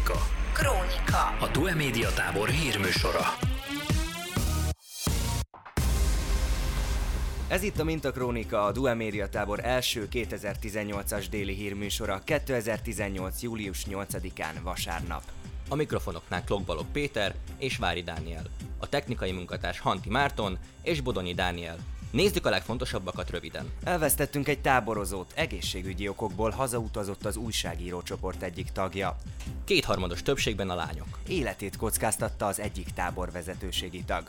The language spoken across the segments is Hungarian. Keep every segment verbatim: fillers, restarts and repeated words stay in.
Krónika. Krónika. A Due Media tábor hírműsora. Ez itt a Minta Krónika, a Due Media tábor első kétezer-tizennyolcas déli hírműsora kétezer-tizennyolc. július nyolcadikán vasárnap. A mikrofonoknál Klokbalog Péter és Vári Dániel, a technikai munkatárs Hanti Márton és Bodonyi Dániel. Nézzük a legfontosabbakat röviden. Elvesztettünk egy táborozót, egészségügyi okokból hazautazott az újságíró csoport egyik tagja. Kétharmados többségben a lányok. Életét kockáztatta az egyik táborvezetőségi tag.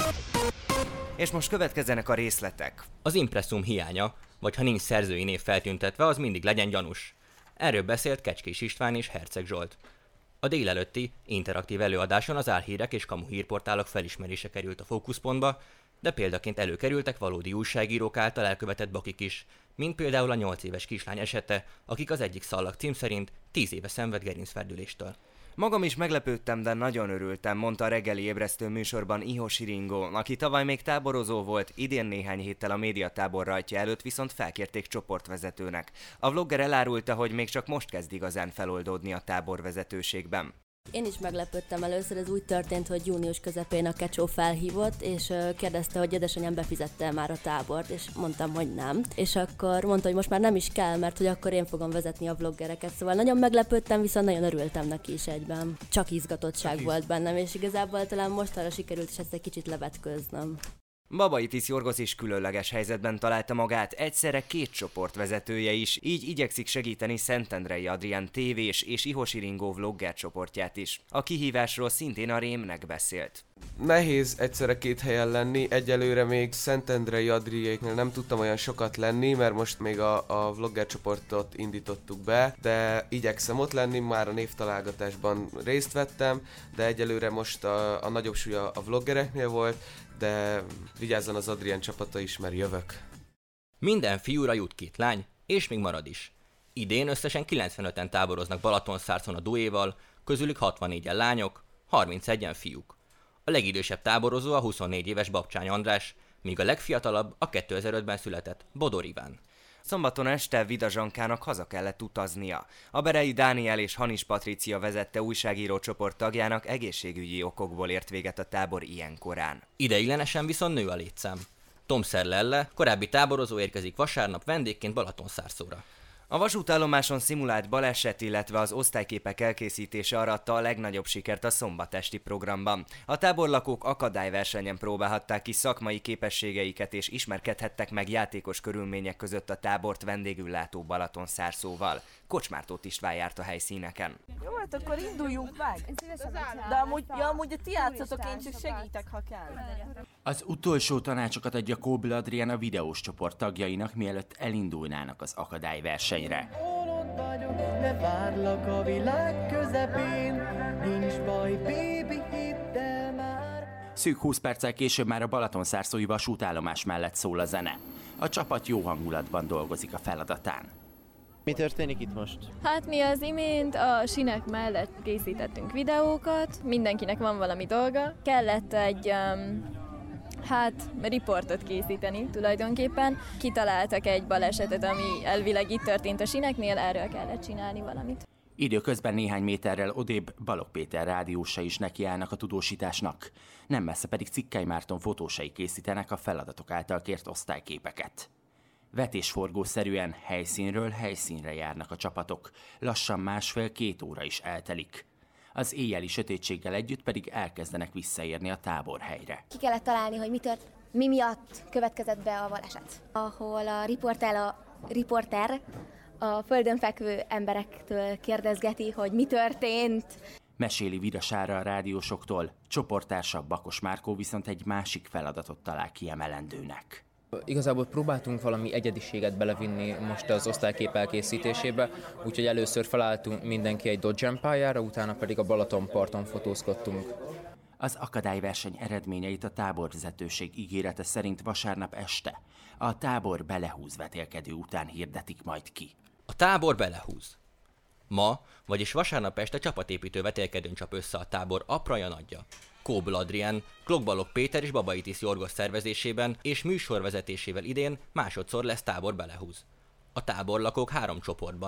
És most következzenek a részletek. Az impresszum hiánya, vagy ha nincs szerzői név feltüntetve, az mindig legyen gyanús. Erről beszélt Kecskés István és Herceg Zsolt. A délelőtti interaktív előadáson az álhírek és kamu hírportálok felismerése került a fókuszpontba, de példaként előkerültek valódi újságírók által elkövetett bakik is, mint például a nyolc éves kislány esete, akik az egyik szallag cím szerint tíz éve szenved gerincferdüléstől. Magam is meglepődtem, de nagyon örültem, mondta a reggeli ébresztő műsorban Ihosi Ringó, aki tavaly még táborozó volt, idén néhány héttel a médiatábor rajtja előtt viszont felkérték csoportvezetőnek. A vlogger elárulta, hogy még csak most kezd igazán feloldódni a táborvezetőségben. Én is meglepődtem először, ez úgy történt, hogy június közepén a Kecsó felhívott, és kérdezte, hogy édesanyám befizette már a tábort, és mondtam, hogy nem. És akkor mondta, hogy most már nem is kell, mert hogy akkor én fogom vezetni a vloggereket. Szóval nagyon meglepődtem, viszont nagyon örültem neki is egyben. Csak izgatottság Csak volt iz... bennem, és igazából talán mostanra sikerült is ezt egy kicsit levetkőznöm. Babaitis Jorgosz is különleges helyzetben találta magát, egyszerre két csoport vezetője is, így igyekszik segíteni Szentendrei Adrián tévés és Ihosi Ringó vlogger csoportját is. A kihívásról szintén a Rémnek beszélt. Nehéz egyszerre két helyen lenni, egyelőre még Szentendrei Adriéknél nem tudtam olyan sokat lenni, mert most még a, a vlogger csoportot indítottuk be, de igyekszem ott lenni, már a névtalálgatásban részt vettem, de egyelőre most a, a nagyobb súly a vloggereknél volt, de vigyázzon az Adrián csapata is, mert jövök. Minden fiúra jut két lány, és még marad is. Idén összesen kilencvenöten táboroznak Balatonszárszon a Duéval, közülük hatvannégyen lányok, harmincegyen fiúk. A legidősebb táborozó a huszonnégy éves Babcsány András, míg a legfiatalabb a kétezer-ötben született Bodor Iván. Szombaton este Vida Zsankának haza kellett utaznia. A Berei Dániel és Hanis Patricia vezette újságíró csoport tagjának egészségügyi okokból ért véget a tábor ilyen korán. Ideiglenesen viszont nő a létszám. Tomszer Lelle, korábbi táborozó érkezik vasárnap vendégként Balatonszárszóra. A vasútállomáson szimulált baleset, illetve az osztályképek elkészítése aratta a legnagyobb sikert a szombatesti programban. A táborlakók akadályversenyen próbálhatták ki szakmai képességeiket és ismerkedhettek meg játékos körülmények között a tábort vendégül látó Balatonszárszóval. Kocsmártóth István járt a helyszíneken. Jó, hát akkor induljunk meg! De amúgy, ja, amúgy a ti játszatok, én csak segítek, ha kell. Az utolsó tanácsokat adja Kóbel Adrián a videós csoport tagjainak, mielőtt elindulnának az akadályversenyre. Olott vagyok, de várlak a világ közepén, nincs baj, baby, hidd el már. Szűk húsz perccel később már a balatonszárszói vasútállomás mellett szól a zene. A csapat jó hangulatban dolgozik a feladatán. Mi történik itt most? Hát mi az imént a sinek mellett készítettünk videókat, mindenkinek van valami dolga. Kellett egy, um, hát, riportot készíteni tulajdonképpen. Kitaláltak egy balesetet, ami elvileg itt történt a sineknél, erről kellett csinálni valamit. Időközben néhány méterrel odébb Balogh Péter rádiósa is nekiállnak a tudósításnak. Nem messze pedig Cikkely Márton fotósai készítenek a feladatok által kért osztályképeket. Vetésforgószerűen helyszínről helyszínre járnak a csapatok, lassan másfél-két óra is eltelik. Az éjjeli sötétséggel együtt pedig elkezdenek visszaérni a táborhelyre. Ki kellett találni, hogy mi, tört, mi miatt következett be a baleset, ahol a riporter, a riporter a földön fekvő emberektől kérdezgeti, hogy mi történt. Meséli Vida Sára a rádiósoktól, csoporttársa Bakos Márkó viszont egy másik feladatot talál kiemelendőnek. Igazából próbáltunk valami egyediséget belevinni most az osztálykép elkészítésébe, úgyhogy először felálltunk mindenki egy dodge pályára, utána pedig a Balatonparton fotózkodtunk. Az akadályverseny eredményeit a táborvezetőség ígérete szerint vasárnap este a tábor belehúz vetélkedő után hirdetik majd ki. A tábor belehúz. Ma, vagyis vasárnap este csapatépítő vetélkedőn csap össze a tábor Apraja nagyja. Kóbel Adrián, Klokbalog Péter és Babaitis Jorgosz szervezésében és műsorvezetésével idén másodszor lesz tábor belehúz. A táborlakók három csoportban,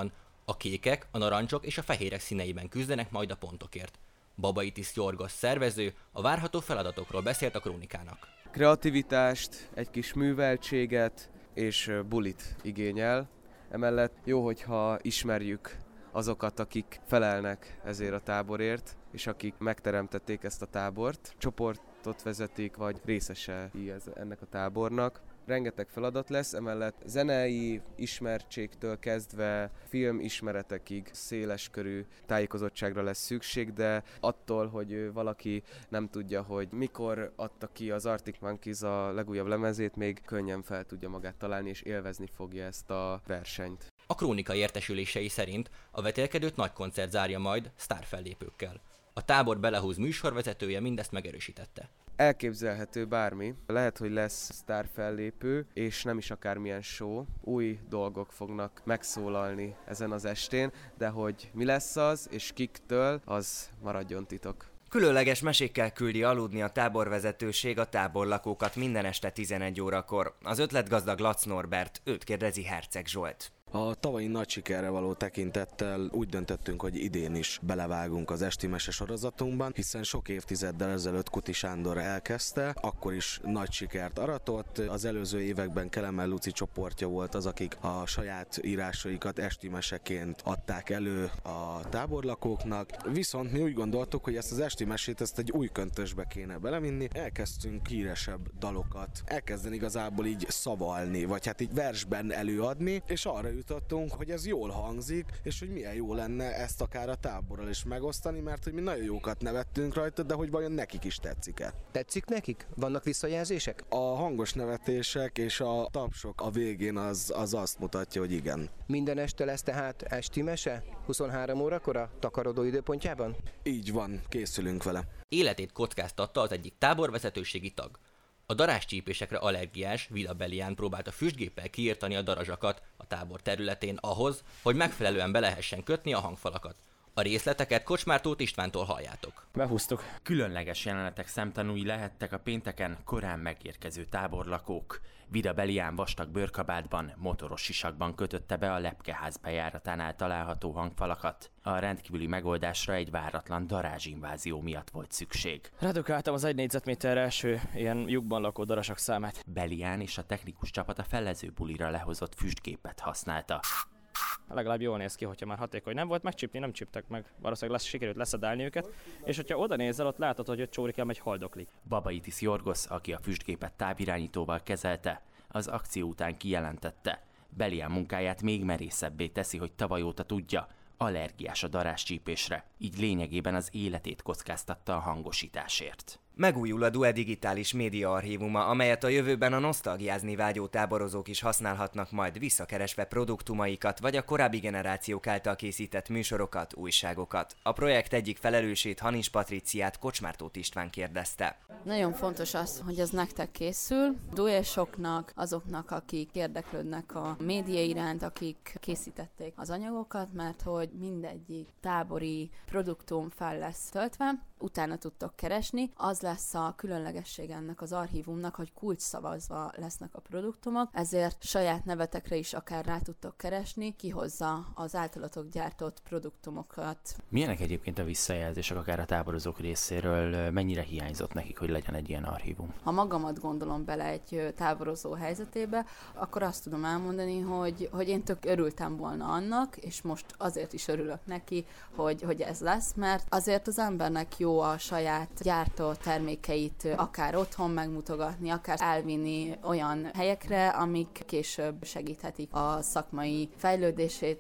A kékek, a narancsok és a fehérek színeiben küzdenek majd a pontokért. Babaitis Jorgos szervező a várható feladatokról beszélt a Krónikának. Kreativitást, egy kis műveltséget és bulit igényel. Emellett jó, hogyha ismerjük azokat, akik felelnek ezért a táborért, és akik megteremtették ezt a tábort, csoportot vezetik, vagy részesei ennek a tábornak. Rengeteg feladat lesz, emellett zenei ismertségtől kezdve filmismeretekig széleskörű tájékozottságra lesz szükség, de attól, hogy valaki nem tudja, hogy mikor adta ki az Arctic Monkeys a legújabb lemezét, még könnyen fel tudja magát találni, és élvezni fogja ezt a versenyt. A Krónika értesülései szerint a vetélkedőt nagy koncert zárja majd sztárfellépőkkel. A tábor belehúz műsorvezetője mindezt megerősítette. Elképzelhető bármi. Lehet, hogy lesz sztárfellépő, és nem is akármilyen show. Új dolgok fognak megszólalni ezen az estén, de hogy mi lesz az, és kiktől, az maradjon titok. Különleges mesékkel küldi aludni a táborvezetőség a táborlakókat minden este tizenegy órakor. Az ötletgazdag Lac Norbert, őt kérdezi Herceg Zsolt. A tavalyi nagy sikerre való tekintettel úgy döntöttünk, hogy idén is belevágunk az esti mese sorozatunkban, hiszen sok évtizeddel ezelőtt Kuti Sándor elkezdte, akkor is nagy sikert aratott. Az előző években Kelemel Luci csoportja volt az, akik a saját írásaikat esti meseként adták elő a táborlakóknak. Viszont mi úgy gondoltuk, hogy ezt az esti mesét ezt egy új köntösbe kéne belevinni. Elkezdtünk híresebb dalokat, elkezdeni igazából így szavalni, vagy hát így versben előadni, és arra jutottunk, hogy ez jól hangzik, és hogy milyen jó lenne ezt akár a táborral is megosztani, mert hogy mi nagyon jókat nevettünk rajta, de hogy vajon nekik is tetszik-e. Tetszik nekik? Vannak visszajelzések? A hangos nevetések és a tapsok a végén az, az azt mutatja, hogy igen. Minden este lesz tehát esti mese? huszonhárom órakor a takarodó időpontjában? Így van, készülünk vele. Életét kockáztatta az egyik táborvezetőségi tag. A darázscsípésekre allergiás Vila Belián próbálta füstgéppel kiirtani a darazsakat a tábor területén ahhoz, hogy megfelelően be lehessen kötni a hangfalakat. A részleteket Kocsmár Tóth Istvántól halljátok. Behúztuk. Különleges jelenetek szemtanúi lehettek a pénteken korán megérkező táborlakók. Vida Belián vastag bőrkabátban, motoros sisakban kötötte be a lepkeház bejáratánál található hangfalakat. A rendkívüli megoldásra egy váratlan darázsinvázió miatt volt szükség. Redukáltam az egy négyzetméter első ilyen lyukban lakó darazsak számát. Belián és a technikus csapat a fellező bulira lehozott füstgépet használta. Legalább jól néz ki, hogyha már hatékony nem volt, megcsípni nem csíptek meg. Valószínűleg lesz, sikerült leszedálni őket, és hogyha oda nézel, ott látod, hogy ott csórikám egy haldoklik. Babaitis Jorgos, aki a füstgépet távirányítóval kezelte, az akció után kijelentette, Belián munkáját még merészebbé teszi, hogy tavaly óta tudja, allergiás a darázscsípésre, így lényegében az életét kockáztatta a hangosításért. Megújul a Due digitális média archívuma, amelyet a jövőben a nosztalgiázni vágyó táborozók is használhatnak majd visszakeresve produktumaikat, vagy a korábbi generációk által készített műsorokat, újságokat. A projekt egyik felelősét, Hanis Patriciát Kocsmár Tóth István kérdezte. Nagyon fontos az, hogy ez nektek készül, duesoknak, azoknak, akik érdeklődnek a média iránt, akik készítették az anyagokat, mert hogy mindegyik tábori produktum fel lesz töltve, utána tudtok keresni. Az lesz a különlegesség ennek az archívumnak, hogy kulcsszavazva lesznek a produktumok, ezért saját nevetekre is akár rá tudtok keresni, kihozza az általatok gyártott produktumokat. Milyenek egyébként a visszajelzések akár a táborozók részéről, mennyire hiányzott nekik, hogy legyen egy ilyen archívum? Ha magamat gondolom bele egy táborozó helyzetébe, akkor azt tudom elmondani, hogy, hogy én tök örültem volna annak, és most azért is örülök neki, hogy, hogy ez lesz, mert azért az embernek jó a saját gyártott termékeit akár otthon megmutogatni, akár elvinni olyan helyekre, amik később segíthetik a szakmai fejlődését.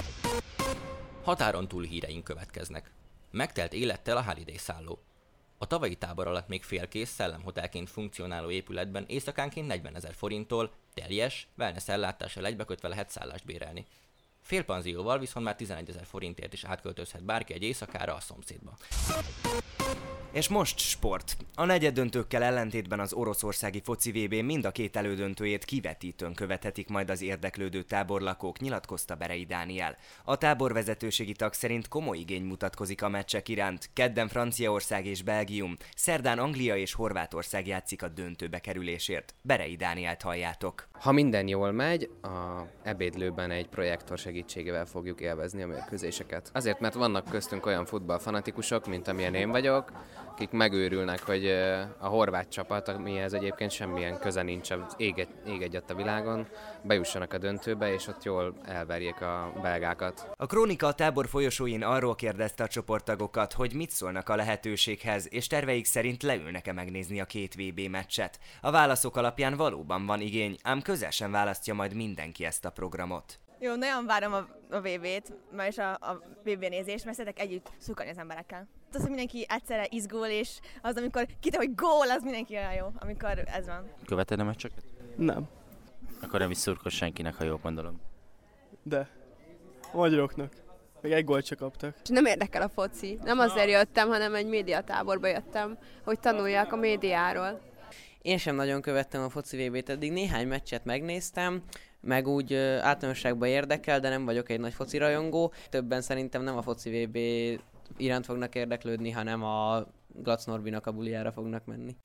Határon túl híreink következnek. Megtelt élettel a Holiday szálló. A tavalyi tábor alatt még félkész szellemhotelként funkcionáló épületben éjszakánként negyvenezer forinttól teljes wellness ellátással egybekötve lehet szállást bérelni. Félpanzióval viszont már tizenegyezer forintért is átköltözhet bárki egy éjszakára a szomszédba. És most sport. A negyeddöntőkkel ellentétben az oroszországi foci vé bén mind a két elődöntőjét kivetítőn követhetik majd az érdeklődő táborlakók, nyilatkozta Berei Dániel. A táborvezetőségi tag szerint komoly igény mutatkozik a meccsek iránt. Kedden Franciaország és Belgium, szerdán Anglia és Horvátország játszik a döntőbe kerülésért. Berei Dánielt halljátok. Ha minden jól megy, a ebédlőben egy projektor segítségével fogjuk élvezni a mérkőzéseket. Azért, mert vannak köztünk olyan futballfanatikusok, mint amilyen én vagyok, akik megőrülnek, hogy a horvát csapat, amihez egyébként semmilyen köze nincs az ég, ég egyet a világon, bejussanak a döntőbe, és ott jól elverjék a belgákat. A Krónika a tábor folyosóin arról kérdezte a csoporttagokat, hogy mit szólnak a lehetőséghez, és terveik szerint leülnek-e megnézni a két vé bé meccset. A válaszok alapján valóban van igény, ám közel sem választja majd mindenki ezt a programot. Jó, nagyon várom a, a vé bét, vagyis a, a vé bé nézést, mert szeretek együtt szurkolni az emberekkel. Az, hogy mindenki egyszerre izgul, és az, amikor kitel, hogy gól, az mindenki olyan jó, amikor ez van. Követed a meccseket? Nem. Akkor nem is szurkol senkinek, ha jól gondolom. De. A magyaroknak. Még egy gólt csak kaptak. Nem érdekel a foci. Nem azért jöttem, hanem egy médiatáborba jöttem, hogy tanuljak a médiáról. Én sem nagyon követtem a foci vé bét, eddig néhány meccset megnéztem, meg úgy általánosságban érdekel, de nem vagyok egy nagy foci rajongó. Többen szerintem nem a foci vé bé iránt fognak érdeklődni, hanem a Glac Norbinak a bulijára fognak menni.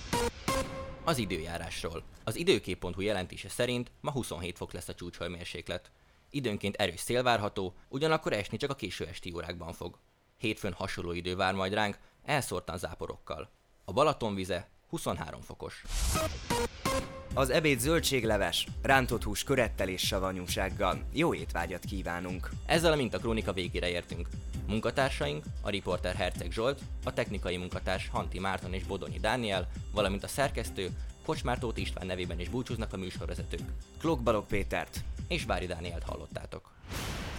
Az időjárásról. Az időkép pont hu jelentése szerint ma huszonhét fok lesz a csúcshőmérséklet. Időnként erős szél várható, ugyanakkor esni csak a késő esti órákban fog. Hétfőn hasonló idő vár majd ránk, elszórtan záporokkal. A Balaton vize huszonhárom fokos. Az ebéd zöldségleves, rántott hús körettel és savanyúsággal. Jó étvágyat kívánunk! Ezzel a Mintakrónika végére értünk. Munkatársaink, a riporter Herceg Zsolt, a technikai munkatárs Hanti Márton és Bodonyi Dániel, valamint a szerkesztő Kocsmár Tóth István nevében is búcsúznak a műsorvezetők. Klok Balogh Pétert és Vári Dánielt hallottátok.